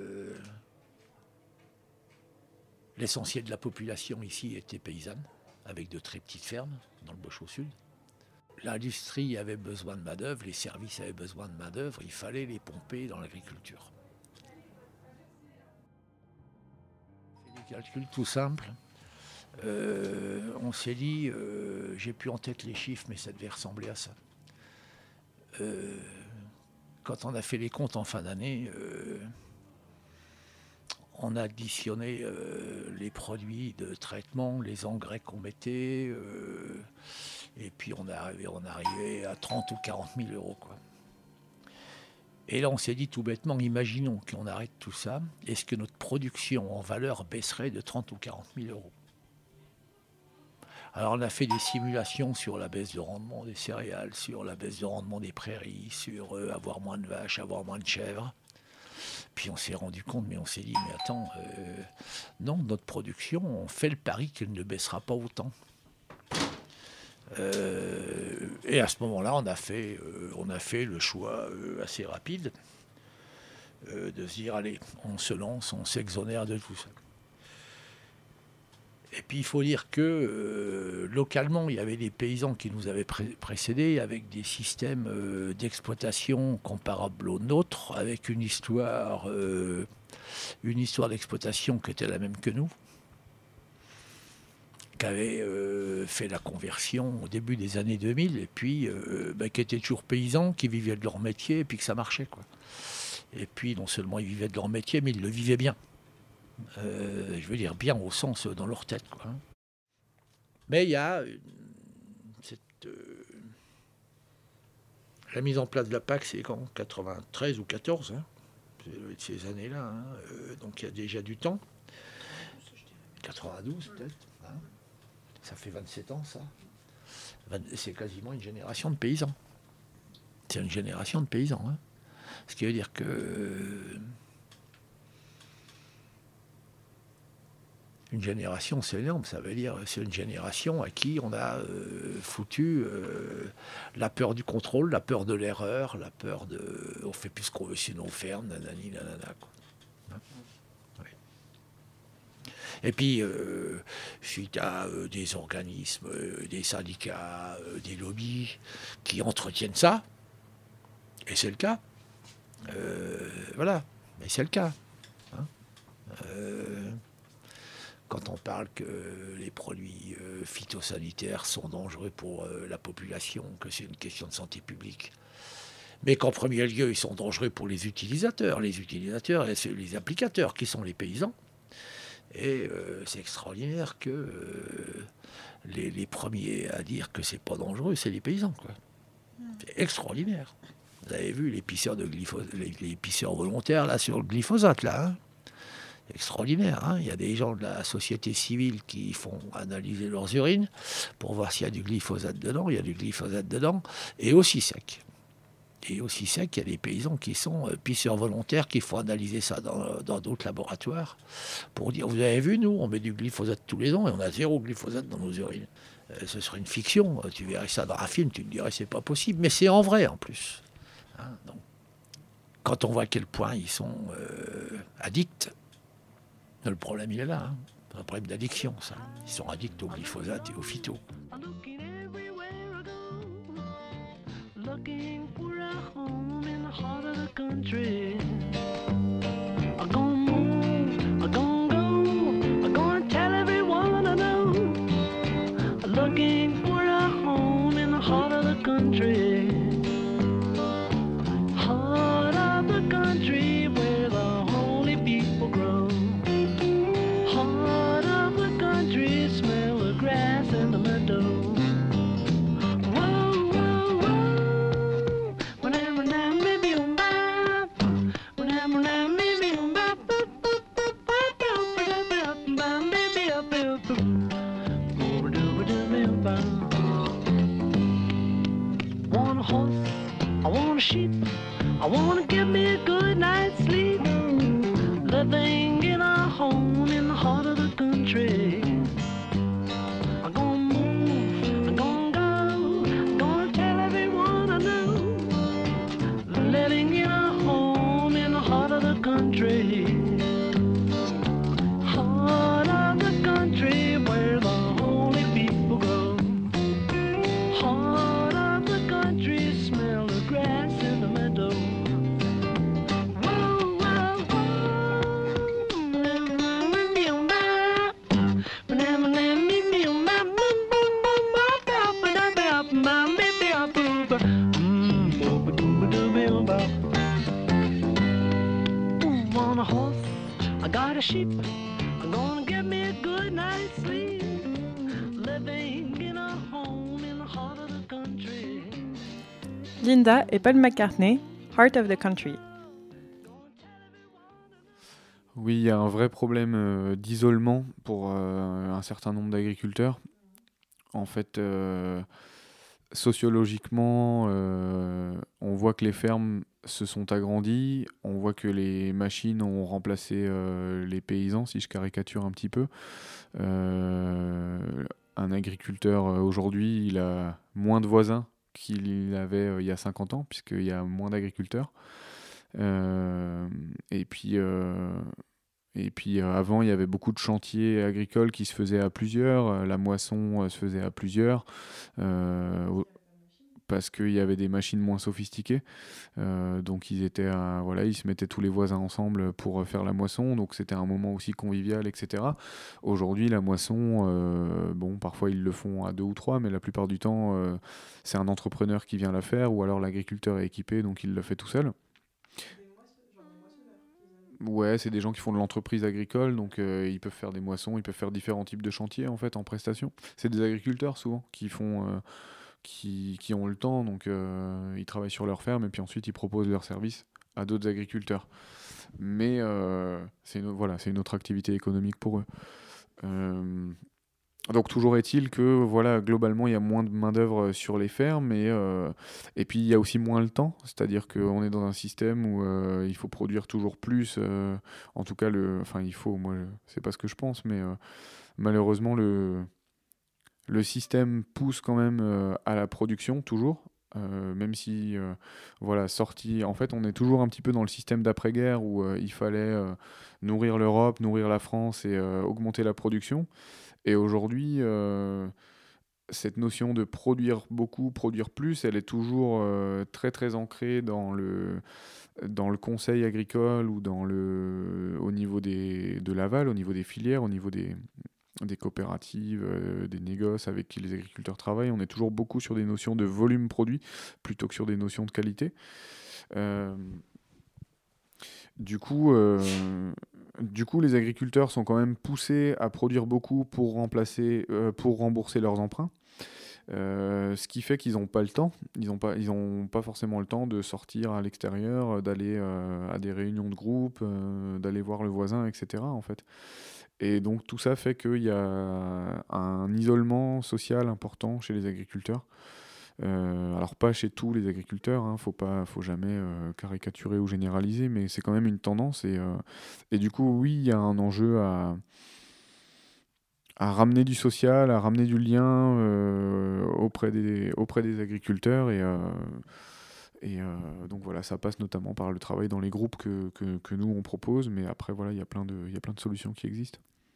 l'essentiel de la population ici était paysanne, avec de très petites fermes dans le Bochot-Sud. L'industrie avait besoin de main-d'œuvre, les services avaient besoin de main-d'œuvre, il fallait les pomper dans l'agriculture. C'est des calculs tout simples. On s'est dit, j'ai plus en tête les chiffres, mais ça devait ressembler à ça. Quand on a fait les comptes en fin d'année, on a additionné les produits de traitement, les engrais qu'on mettait, et puis on arrivait à 30 ou 40 000 euros, quoi. Et là, on s'est dit tout bêtement, imaginons qu'on arrête tout ça, est-ce que notre production en valeur baisserait de 30 ou 40 000 euros ? Alors on a fait des simulations sur la baisse de rendement des céréales, sur la baisse de rendement des prairies, sur avoir moins de vaches, avoir moins de chèvres. puis on s'est rendu compte, mais on s'est dit, mais attends, non, notre production, on fait le pari qu'elle ne baissera pas autant. Et à ce moment-là, on a fait le choix assez rapide de se dire, allez, on se lance, on s'exonère de tout ça. Et puis il faut dire que localement, il y avait des paysans qui nous avaient précédés avec des systèmes d'exploitation comparables aux nôtres, avec une histoire d'exploitation qui était la même que nous, qui avaient fait la conversion au début des années 2000, et puis qui étaient toujours paysans, qui vivaient de leur métier, et puis que ça marchait, quoi. Et puis non seulement ils vivaient de leur métier, mais ils le vivaient bien. Je veux dire bien au sens dans leur tête, quoi. Mais il y a la mise en place de la PAC, c'est quand 93 ou 14, hein, ces années-là, hein, donc il y a déjà du temps. 92 peut-être, hein. Ça fait 27 ans, ça. C'est quasiment une génération de paysans. C'est une génération de paysans, hein. Ce qui veut dire que une génération, c'est énorme. Ça veut dire c'est une génération à qui on a foutu la peur du contrôle, la peur de l'erreur, la peur de on fait plus ce qu'on veut sinon on ferme, nanani, nanana, quoi. Hein? Ouais. Et puis, suite à des organismes, des syndicats, des lobbies qui entretiennent ça, et c'est le cas, voilà, mais c'est le cas. Hein. Quand on parle que les produits phytosanitaires sont dangereux pour la population, que c'est une question de santé publique, mais qu'en premier lieu, ils sont dangereux pour les utilisateurs et les applicateurs, qui sont les paysans. Et c'est extraordinaire que les premiers à dire que c'est pas dangereux, c'est les paysans, quoi. C'est extraordinaire. Vous avez vu les pisseurs les pisseurs volontaires là sur le glyphosate, là, hein. Extraordinaire, hein. Il y a des gens de la société civile qui font analyser leurs urines pour voir s'il y a du glyphosate dedans. Il y a du glyphosate dedans, et aussi sec. Et aussi sec, il y a des paysans qui sont pisseurs volontaires, qui font analyser ça dans d'autres laboratoires pour dire, vous avez vu, nous, on met du glyphosate tous les ans et on a 0 glyphosate dans nos urines. Ce serait une fiction. Tu verrais ça dans un film, tu te dirais, c'est pas possible. Mais c'est en vrai, en plus. Hein, donc, quand on voit à quel point ils sont addicts, le problème, il est là. Hein. C'est un problème d'addiction, ça. Ils sont addicts au glyphosate et au phyto. Looking for a home in the heart of the country. I'm gonna move, I'm gonna go, I'm gonna tell everyone I know. Looking for a home in the heart of the country. Heart of the country where the holy people grow. Heart of the country, smell the grass and the meadow. Sheep. I wanna give me a good night's sleep, living in a home in the heart of the country. I'm gonna move, I'm gonna go, I'm gonna tell everyone I know, living in a home in the heart of the country. Heart of the country where the holy people go. Heart of the country, smell the grass in the meadow. Whoa, whoa, whoa. On a horse, I got a sheep. I'm gonna get me a good night's sleep, living in a home in the heart of the country. Linda et Paul McCartney, Heart of the Country. Oui, il y a un vrai problème d'isolement pour un certain nombre d'agriculteurs. En fait, sociologiquement, on voit que les fermes se sont agrandis. On voit que les machines ont remplacé les paysans, si je caricature un petit peu. Un agriculteur aujourd'hui, il a moins de voisins qu'il avait il y a 50 ans, puisqu'il y a moins d'agriculteurs. Et puis avant, il y avait beaucoup de chantiers agricoles qui se faisaient à plusieurs. La moisson se faisait à plusieurs. Parce qu'il y avait des machines moins sophistiquées. Donc ils se mettaient tous les voisins ensemble pour faire la moisson. Donc c'était un moment aussi convivial, etc. Aujourd'hui, la moisson, parfois ils le font à 2 ou 3, mais la plupart du temps, c'est un entrepreneur qui vient la faire, ou alors l'agriculteur est équipé, donc il le fait tout seul. Ouais, c'est des gens qui font de l'entreprise agricole, donc ils peuvent faire des moissons, ils peuvent faire différents types de chantiers en fait en prestation. C'est des agriculteurs souvent qui ont le temps, donc ils travaillent sur leur ferme et puis ensuite ils proposent leurs services à d'autres agriculteurs. Mais c'est une autre activité économique pour eux. Donc toujours est-il que globalement il y a moins de main-d'œuvre sur les fermes et puis il y a aussi moins le temps, c'est-à-dire qu'on est dans un système où il faut produire toujours plus, en tout cas c'est pas ce que je pense, mais malheureusement le système pousse quand même à la production toujours. Même si sorti, en fait on est toujours un petit peu dans le système d'après-guerre où il fallait nourrir l'Europe, nourrir la France et augmenter la production. Et aujourd'hui, cette notion de produire beaucoup, produire plus, elle est toujours très très ancrée dans le conseil agricole ou au niveau de l'aval, au niveau des filières, au niveau des coopératives, des négoces avec qui les agriculteurs travaillent. On est toujours beaucoup sur des notions de volume produit plutôt que sur des notions de qualité. Du coup, les agriculteurs sont quand même poussés à produire beaucoup pour rembourser leurs emprunts. Ce qui fait qu'ils n'ont pas le temps. Ils n'ont pas forcément le temps de sortir à l'extérieur, d'aller à des réunions de groupe, d'aller voir le voisin, etc. en fait. Et donc tout ça fait qu'il y a un isolement social important chez les agriculteurs. Alors pas chez tous les agriculteurs, faut jamais caricaturer ou généraliser, mais c'est quand même une tendance et du coup oui, il y a un enjeu à ramener du social, à ramener du lien auprès des agriculteurs donc voilà, ça passe notamment par le travail dans les groupes que nous on propose, mais après il y a plein de solutions qui existent.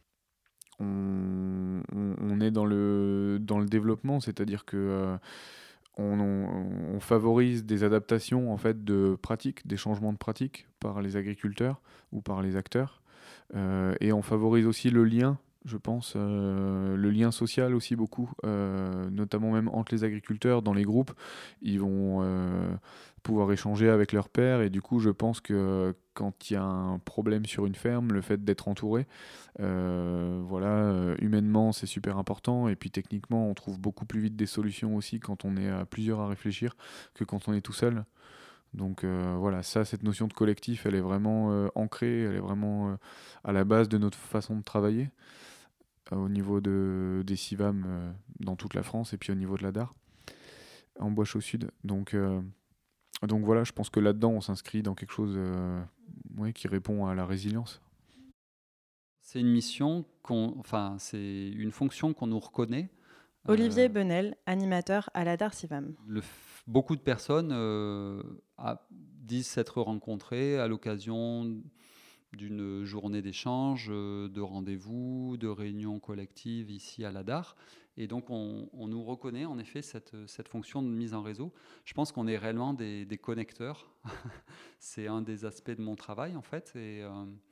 On est dans le développement, c'est-à-dire que on favorise des adaptations en fait de pratiques, des changements de pratiques par les agriculteurs ou par les acteurs, et on favorise aussi le lien, je pense, le lien social aussi beaucoup, notamment même entre les agriculteurs dans les groupes. Ils vont pouvoir échanger avec leurs pairs et du coup je pense que quand il y a un problème sur une ferme, le fait d'être entouré, humainement c'est super important et puis techniquement on trouve beaucoup plus vite des solutions aussi quand on est à plusieurs à réfléchir que quand on est tout seul. Donc cette notion de collectif elle est vraiment ancrée, elle est vraiment à la base de notre façon de travailler au niveau des CIVAM dans toute la France et puis au niveau de la DAR en Bois-Chaud-Sud. Donc voilà, je pense que là-dedans, on s'inscrit dans quelque chose qui répond à la résilience. C'est une mission, c'est une fonction qu'on nous reconnaît. Olivier Benel, animateur à la DAR CIVAM. Beaucoup de personnes disent s'être rencontrées à l'occasion d'une journée d'échange, de rendez-vous, de réunions collectives ici à la DAR. Et donc, on nous reconnaît en effet cette fonction de mise en réseau. Je pense qu'on est réellement des connecteurs. C'est un des aspects de mon travail, en fait. Et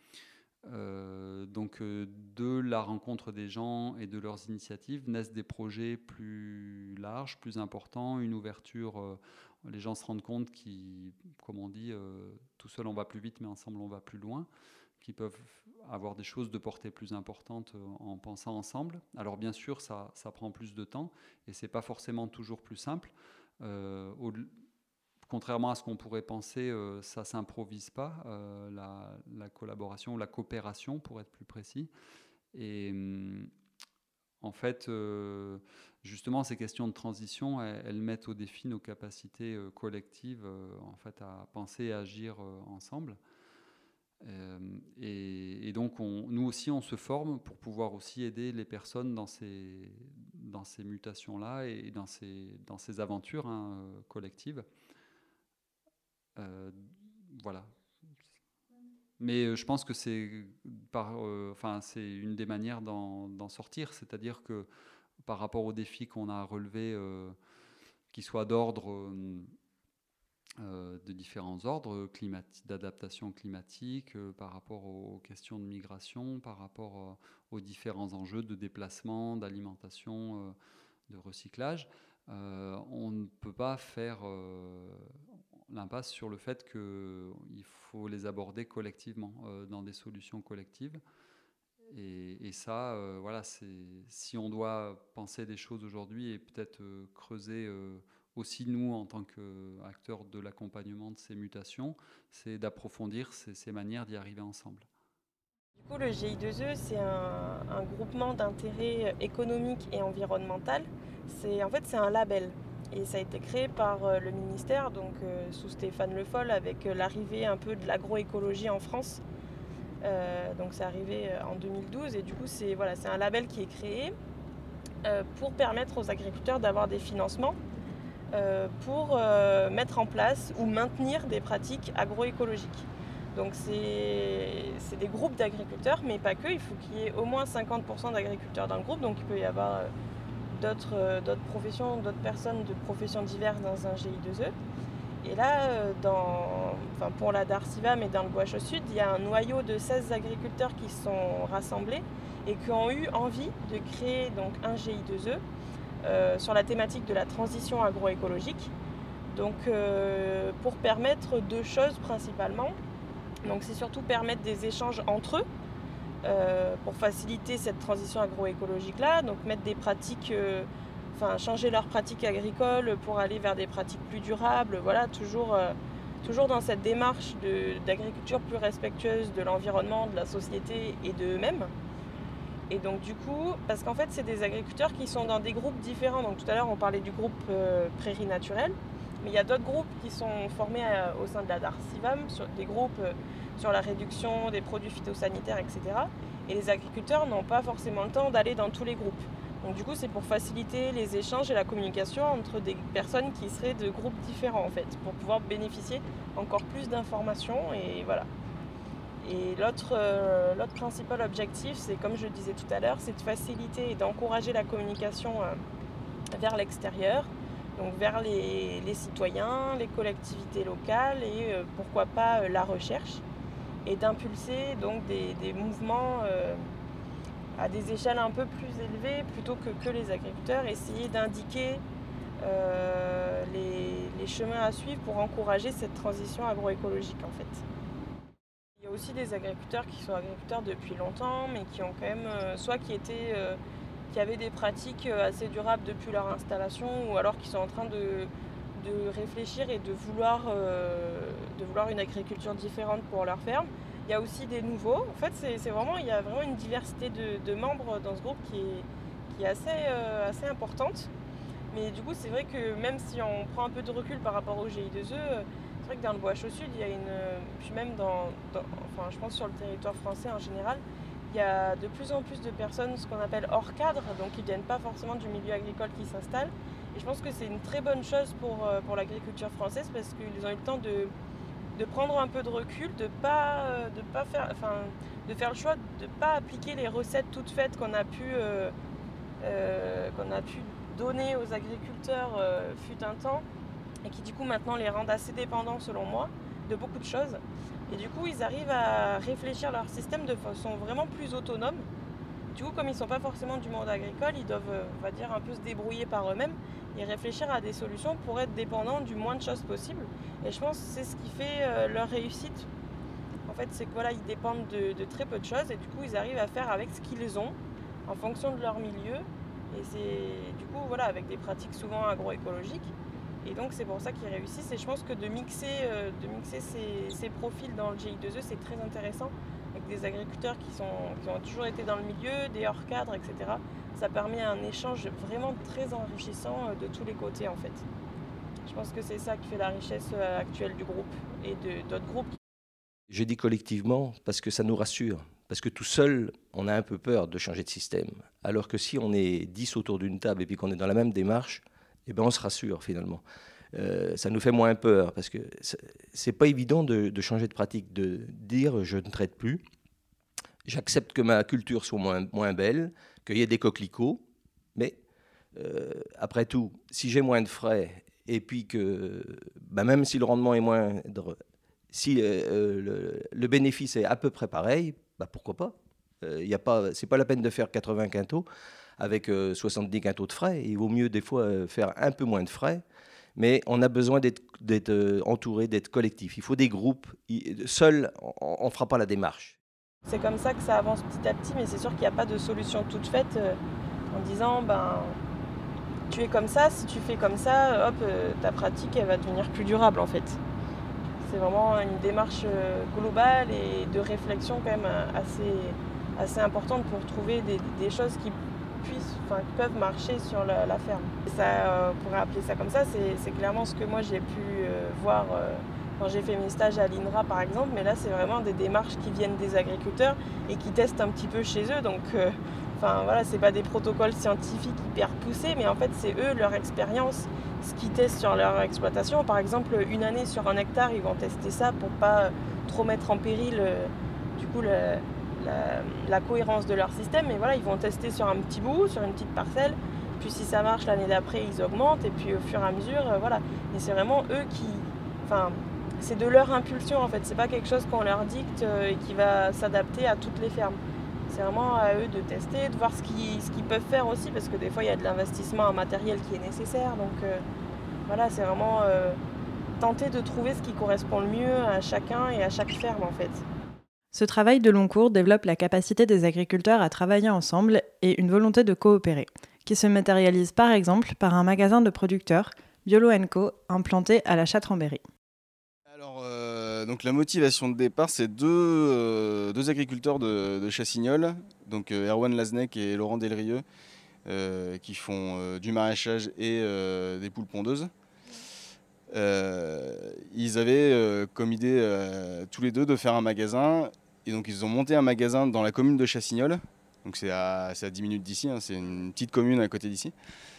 de la rencontre des gens et de leurs initiatives naissent des projets plus larges, plus importants, une ouverture. Les gens se rendent compte comme on dit, tout seul on va plus vite, mais ensemble on va plus loin, qui peuvent avoir des choses de portée plus importante en pensant ensemble. Alors bien sûr, ça prend plus de temps et c'est pas forcément toujours plus simple. Contrairement à ce qu'on pourrait penser, ça s'improvise pas, la collaboration ou la coopération, pour être plus précis. Et en fait, justement, ces questions de transition, elles mettent au défi nos capacités collectives en fait, à penser et agir ensemble. Et donc, nous aussi, on se forme pour pouvoir aussi aider les personnes dans ces mutations-là et dans ces aventures collectives. Voilà. Mais je pense que c'est une des manières d'en sortir, c'est-à-dire que par rapport aux défis qu'on a à relever, qui soient d'ordre de différents ordres, d'adaptation climatique, par rapport aux questions de migration, par rapport aux différents enjeux de déplacement, d'alimentation, de recyclage, on ne peut pas faire l'impasse sur le fait qu'il faut les aborder collectivement, dans des solutions collectives. Et ça, voilà, si on doit penser des choses aujourd'hui et peut-être creuser aussi nous en tant qu'acteurs de l'accompagnement de ces mutations, c'est d'approfondir ces manières d'y arriver ensemble. Du coup, le GI2E, c'est un groupement d'intérêt économique et environnemental. C'est un label. Et ça a été créé par le ministère, donc sous Stéphane Le Foll, avec l'arrivée un peu de l'agroécologie en France. Donc c'est arrivé en 2012 et du coup c'est un label qui est créé pour permettre aux agriculteurs d'avoir des financements pour mettre en place ou maintenir des pratiques agroécologiques. Donc c'est des groupes d'agriculteurs, mais pas que, il faut qu'il y ait au moins 50% d'agriculteurs dans le groupe, donc il peut y avoir d'autres professions, d'autres personnes de professions diverses dans un GI2E. Et là, pour la Darcivam et dans le Bois-Chaud-Sud, il y a un noyau de 16 agriculteurs qui sont rassemblés et qui ont eu envie de créer donc, un GI2E sur la thématique de la transition agroécologique. Donc, pour permettre deux choses principalement. Donc, c'est surtout permettre des échanges entre eux pour faciliter cette transition agroécologique-là. Donc, mettre des pratiques... changer leurs pratiques agricoles pour aller vers des pratiques plus durables, voilà, toujours dans cette démarche d'agriculture plus respectueuse de l'environnement, de la société et d'eux-mêmes. Et donc du coup, parce qu'en fait c'est des agriculteurs qui sont dans des groupes différents, donc tout à l'heure on parlait du groupe Prairies Naturelles, mais il y a d'autres groupes qui sont formés au sein de la Darcivam, des groupes sur la réduction des produits phytosanitaires, etc. Et les agriculteurs n'ont pas forcément le temps d'aller dans tous les groupes. Donc du coup, c'est pour faciliter les échanges et la communication entre des personnes qui seraient de groupes différents en fait, pour pouvoir bénéficier encore plus d'informations et voilà. Et l'autre principal objectif, c'est comme je le disais tout à l'heure, c'est de faciliter et d'encourager la communication vers l'extérieur, donc vers les citoyens, les collectivités locales et pourquoi pas la recherche, et d'impulser donc des mouvements à des échelles un peu plus élevées plutôt que les agriculteurs, essayer d'indiquer les chemins à suivre pour encourager cette transition agroécologique en fait. Il y a aussi des agriculteurs qui sont agriculteurs depuis longtemps mais qui ont quand même soit qui avaient des pratiques assez durables depuis leur installation ou alors qui sont en train de réfléchir et de vouloir une agriculture différente pour leur ferme. Il y a aussi des nouveaux. En fait, il y a vraiment une diversité de membres dans ce groupe qui est assez importante. Mais du coup, c'est vrai que même si on prend un peu de recul par rapport au GI2E, c'est vrai que dans le Bois-Chaud-Sud, il y a puis même je pense sur le territoire français en général, il y a de plus en plus de personnes, ce qu'on appelle hors cadre, donc qui ne viennent pas forcément du milieu agricole qui s'installent. Et je pense que c'est une très bonne chose pour l'agriculture française parce qu'ils ont eu le temps de prendre un peu de recul, de faire le choix de ne pas appliquer les recettes toutes faites qu'on a pu donner aux agriculteurs fut un temps et qui du coup maintenant les rendent assez dépendants selon moi de beaucoup de choses. Et du coup ils arrivent à réfléchir leur système de façon vraiment plus autonome. Du coup comme ils ne sont pas forcément du monde agricole, ils doivent on va dire un peu se débrouiller par eux-mêmes et réfléchir à des solutions pour être dépendants du moins de choses possible. Et je pense que c'est ce qui fait leur réussite. En fait, c'est que voilà, ils dépendent de très peu de choses et du coup, ils arrivent à faire avec ce qu'ils ont en fonction de leur milieu. Et c'est du coup, voilà, avec des pratiques souvent agroécologiques. Et donc, c'est pour ça qu'ils réussissent. Et je pense que de mixer ces profils dans le GI2E, c'est très intéressant avec des agriculteurs qui ont toujours été dans le milieu, des hors-cadres, etc. Ça permet un échange vraiment très enrichissant de tous les côtés en fait. Je pense que c'est ça qui fait la richesse actuelle du groupe et d'autres groupes. Je dis collectivement parce que ça nous rassure. Parce que tout seul, on a un peu peur de changer de système. Alors que si on est 10 autour d'une table et puis qu'on est dans la même démarche, eh ben on se rassure finalement. Ça nous fait moins peur parce que c'est pas évident de changer de pratique, de dire je ne traite plus, j'accepte que ma culture soit moins belle, qu'il y ait des coquelicots, mais après tout, si j'ai moins de frais et puis que même si le rendement est moindre, si le bénéfice est à peu près pareil, pourquoi pas. C'est pas la peine de faire 80 quintaux avec 70 quintaux de frais. Il vaut mieux des fois faire un peu moins de frais, mais on a besoin d'être entouré, d'être collectif. Il faut des groupes. Seul, on ne fera pas la démarche. C'est comme ça que ça avance petit à petit, mais c'est sûr qu'il n'y a pas de solution toute faite en disant tu es comme ça, si tu fais comme ça, hop, ta pratique elle va devenir plus durable en fait. C'est vraiment une démarche globale et de réflexion quand même assez importante pour trouver des choses qui peuvent marcher sur la ferme. Et ça, on pourrait appeler ça comme ça, c'est clairement ce que moi j'ai pu voir quand j'ai fait mes stages à l'INRA par exemple, mais là c'est vraiment des démarches qui viennent des agriculteurs et qui testent un petit peu chez eux, donc voilà, c'est pas des protocoles scientifiques hyper poussés, mais en fait c'est eux, leur expérience, ce qu'ils testent sur leur exploitation. Par exemple, une année sur un hectare, ils vont tester ça pour pas trop mettre en péril du coup la cohérence de leur système. Mais voilà, ils vont tester sur un petit bout, sur une petite parcelle. Puis si ça marche l'année d'après, ils augmentent. Et puis au fur et à mesure, voilà. Et c'est vraiment eux c'est de leur impulsion en fait. C'est pas quelque chose qu'on leur dicte et qui va s'adapter à toutes les fermes. C'est vraiment à eux de tester, de voir ce qu'ils peuvent faire aussi, parce que des fois il y a de l'investissement en matériel qui est nécessaire. Donc voilà, c'est vraiment tenter de trouver ce qui correspond le mieux à chacun et à chaque ferme en fait. Ce travail de long cours développe la capacité des agriculteurs à travailler ensemble et une volonté de coopérer, qui se matérialise par exemple par un magasin de producteurs, Biolo & Co, implanté à la Châtre-en-Berry. Alors, donc la motivation de départ, c'est deux agriculteurs de Chassignol, donc Erwan Laznec et Laurent Delrieux, qui font du maraîchage et des poules pondeuses. Ils avaient comme idée tous les deux de faire un magasin, et donc ils ont monté un magasin dans la commune de Chassignol, donc c'est à 10 minutes d'ici, c'est une petite commune à côté d'ici.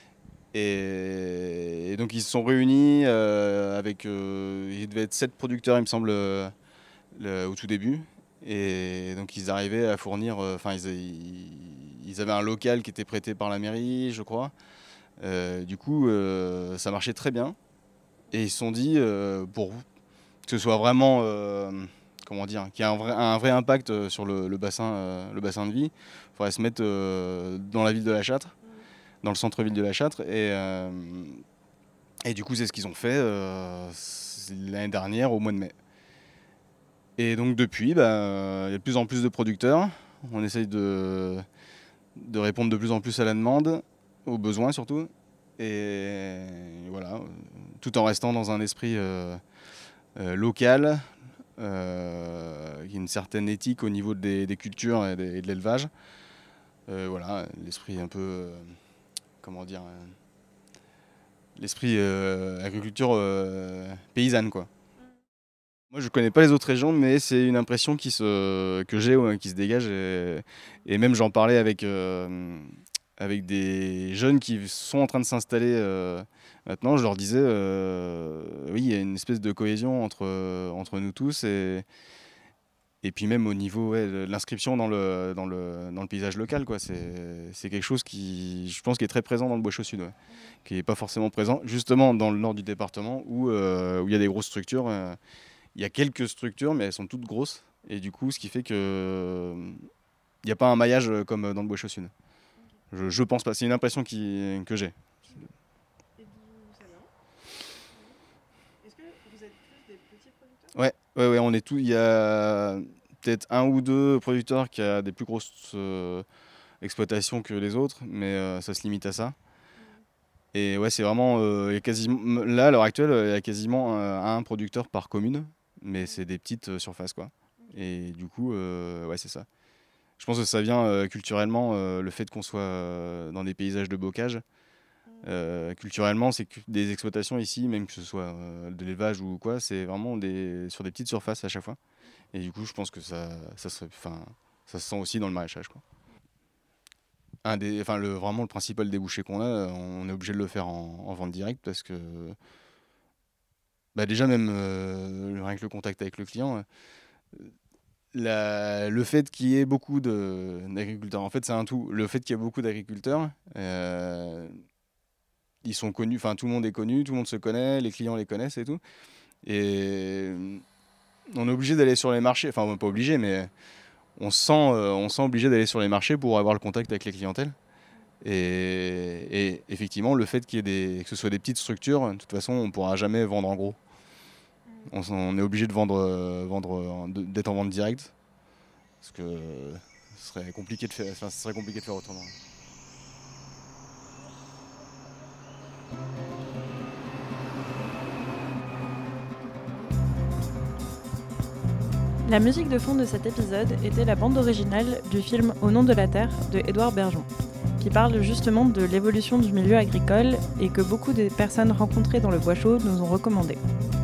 Et donc ils se sont réunis avec, il devait être 7 producteurs il me semble au tout début, et donc ils arrivaient à fournir, ils avaient un local qui était prêté par la mairie je crois, du coup ça marchait très bien, et ils se sont dit pour que ce soit vraiment, qu'il y ait un vrai impact sur le bassin de vie, il faudrait se mettre dans la ville de La Châtre, dans le centre-ville de La Châtre, et du coup c'est ce qu'ils ont fait l'année dernière au mois de mai. Et donc depuis, il y a de plus en plus de producteurs, on essaye de répondre de plus en plus à la demande, aux besoins surtout, et voilà, tout en restant dans un esprit local, une certaine éthique au niveau des cultures et de l'élevage. Voilà, l'esprit un peu... l'esprit agriculture paysanne quoi. Moi je connais pas les autres régions, mais c'est une impression que j'ai, qui se dégage, et même j'en parlais avec des jeunes qui sont en train de s'installer maintenant. Je leur disais oui, il y a une espèce de cohésion entre nous tous, et puis même au niveau de l'inscription dans le paysage local, quoi. C'est quelque chose qui, je pense, qui est très présent dans le Bois-Chaud Sud, qui n'est pas forcément présent justement dans le nord du département où il y a des grosses structures. Il y a quelques structures, mais elles sont toutes grosses, et du coup ce qui fait que il n'y a pas un maillage comme dans le Bois-Chaud Sud. Je pense pas, c'est une impression que j'ai. Et d'où ça vient ? Est-ce que vous êtes tous des petits producteurs ? Ouais, on est tous. Il y a peut-être 1 ou 2 producteurs qui a des plus grosses exploitations que les autres, mais ça se limite à ça. Et ouais, c'est vraiment, il y a quasiment, là à l'heure actuelle, il y a quasiment un producteur par commune, mais c'est des petites surfaces quoi. Et du coup, ouais, c'est ça. Je pense que ça vient culturellement, le fait qu'on soit dans des paysages de bocage. Culturellement, c'est que des exploitations ici, même que ce soit de l'élevage ou quoi, c'est vraiment sur des petites surfaces à chaque fois. Et du coup, je pense que ça se sent aussi dans le maraîchage, quoi. Vraiment le principal débouché qu'on a, on est obligé de le faire en vente directe parce que déjà même rien que le contact avec le client, le fait qu'il y ait beaucoup d'agriculteurs, en fait c'est un tout, le fait qu'il y ait beaucoup d'agriculteurs, ils sont connus, enfin tout le monde est connu, tout le monde se connaît, les clients les connaissent et tout, et on est obligé d'aller sur les marchés, enfin pas obligé, mais on se sent obligé d'aller sur les marchés pour avoir le contact avec les clientèles. Et effectivement, le fait qu'il y ait que ce soit des petites structures, de toute façon, on ne pourra jamais vendre en gros. On est obligé de d'être en vente directe, parce que ce serait compliqué de faire autrement. La musique de fond de cet épisode était la bande originale du film Au nom de la terre de Édouard Bergeon, qui parle justement de l'évolution du milieu agricole et que beaucoup des personnes rencontrées dans le bois chaud nous ont recommandé.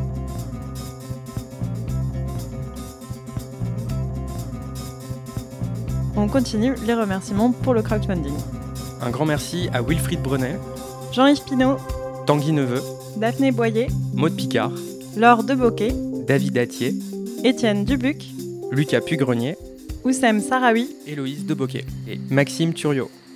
On continue les remerciements pour le crowdfunding. Un grand merci à Wilfried Brenet, Jean-Yves Pinault, Tanguy Neveu, Daphné Boyer, Maude Picard, Laure Deboquet, David Attier, Étienne Dubuc, Lucas Pugrenier, Oussem Sarawi, Héloïse Deboquet et Maxime Thuriot.